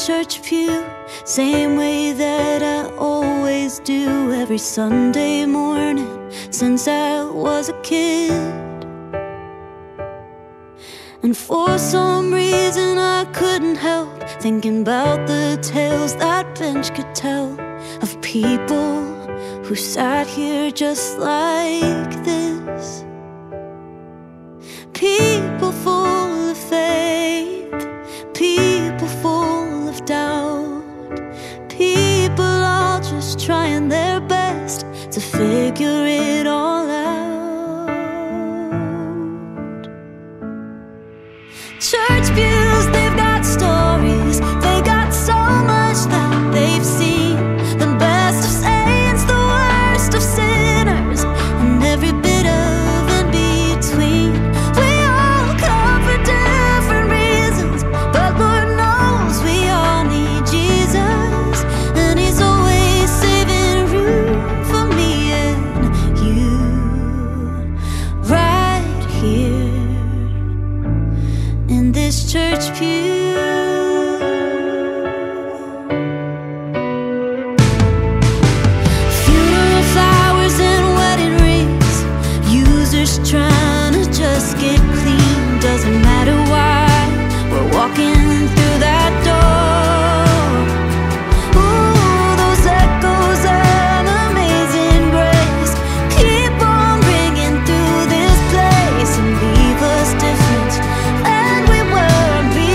church pew, same way that I always do every Sunday morning since I was a kid. And for some reason I couldn't help thinking about the tales that bench could tell of people who sat here just like this. People full of faith, people full of doubt, people all just trying their best to figure it all out. Church pews, they've got stories, they got so much that they've seen. The best of saints, the worst of sinners, and every bit of in between. We all come for different reasons, but Lord knows we all need Jesus, and He's always saving room for me and you, right here in this church pew. Funeral flowers and wedding rings, users trying to just get clean. Doesn't matter why we're walking through that door. Ooh, those echoes of amazing grace keep on ringing through this place and leave us different than we were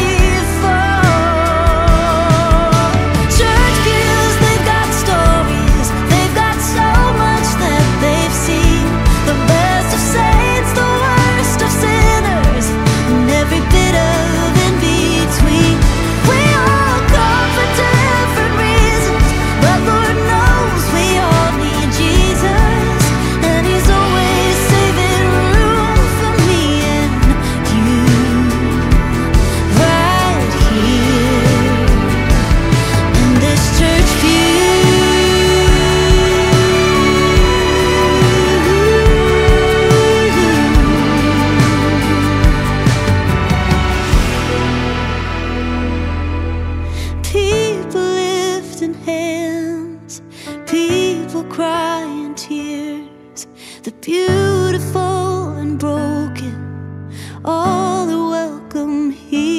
before. Church pews, they've got stories, they've got so much that they've seen. The best of saints, the worst of sinners, and every bit of in between. We all come for different reasons, but Lord knows we all need Jesus, and He's always saving room for me and you, right here in this church pew. People lifting hands, people crying tears. The beautiful and broken, all are welcome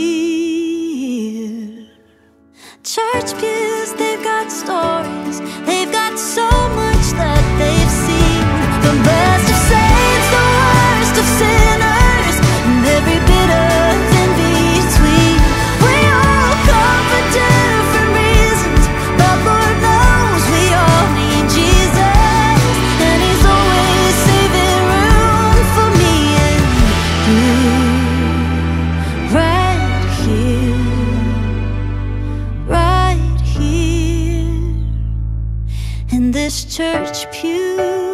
here. Church pews, they've got stories, they've got so much that they've seen. The best of saints, the worst of sinners, and every bit of in between. We all come for different reasons, but Lord knows we all need Jesus, and He's always saving room for me and you, right here in this church pew.